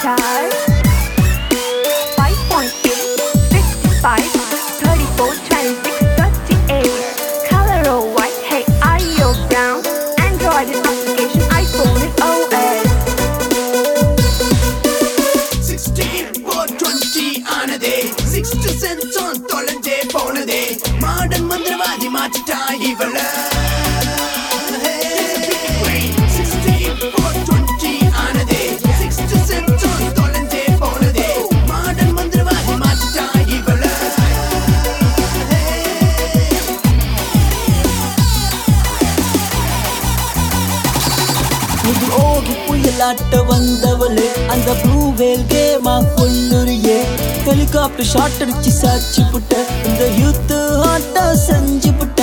guitar. 5.8, 55, 34, 26, 38. Color or white, hey, are you brown? Android is application, iPhone is OS. 16 for 20 ஆனதே 60 cents on தொலைஞ்சே போனதே modern மந்திரவாதி மாற்றிட்டா இவள 16 for 20 ஆனதே 60 cents on தொலைஞ்சே போனதே modern மந்திரவாதி மாற்றிட்டா இவள இது ஓகி புயலாட்ட வந்தவளே அந்த ப்ளூ வேல் கேமா கொல்லுறியே ஹெலிகாப்டர் ஷாட் அடிச்சு சாட்சி புட்ட இந்த யூத் ஆட்ட செஞ்சு புட்ட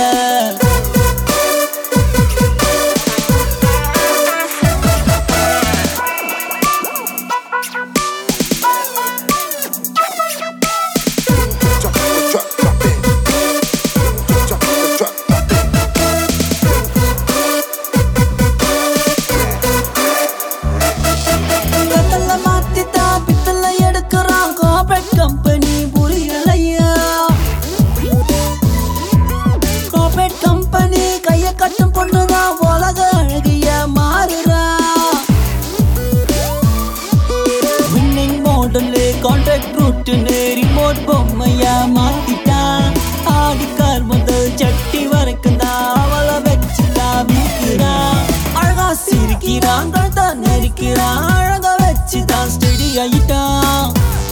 கான்ட்ராக்ட் ரூட்னு ரிமோட் பொம்மையா மாத்திட்டான் ஆடிக்கார் முதல் சட்டி வரைக்கும் தான் அவளை வச்சுதான் வீக்கிறான் அழகா சிரிக்கிறான் தான் நெரிக்கிறான் அழகா வச்சுதான் ஸ்டெடி ஆயிட்டான்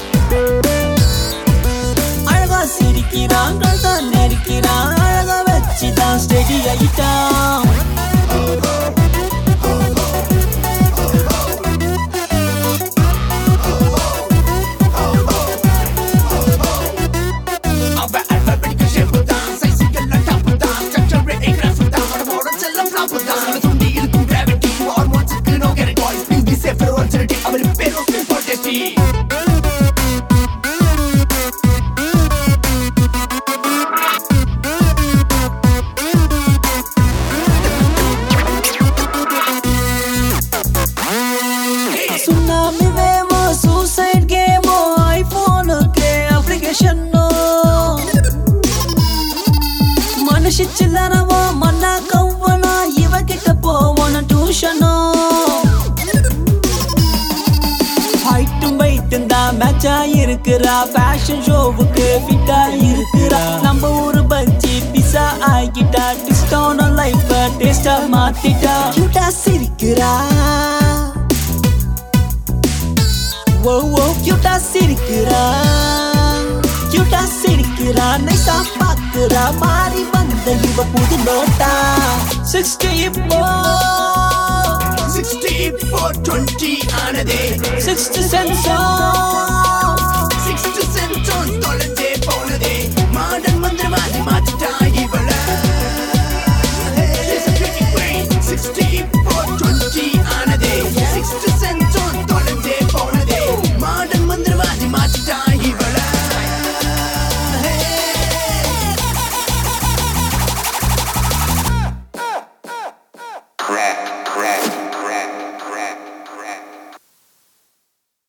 அழகா சிரிக்கிறான் தான் நெரிக்கிறான் அழகா வச்சுதான் ஸ்டெடி ஆயிட்டான் சுனாமி வேமோ சூசைட் கேமோ ஐபோனுக்கு அப்ளிகேஷனோ மனுஷ சில்லறவோ மண்ணா கவ்வனோ இவகிட்ட போவோன டியூஷனோ ஹைட்டும் வெயிட்டும் தான் மேட்சா இருக்கிறா ஃபேஷன் ஷோவுக்கு ஃபிட்டா இருக்கிறா நம்ம ஊரு பஜ்ஜி பிஸா ஆகிட்டா டிஸ்டோன லைஃப் டேஸ்டா மாத்திட்டா கியூட்டா சிரிக்கிறா ஓ கியூட்டா சிரிக்கிறா கியூட்டா சிரிக்கிறா நைஸா பாக்குறா மாறி வந்த இவ புது நோட்டா 60 இப்போ 16 for 20 ஆனதே 60 cents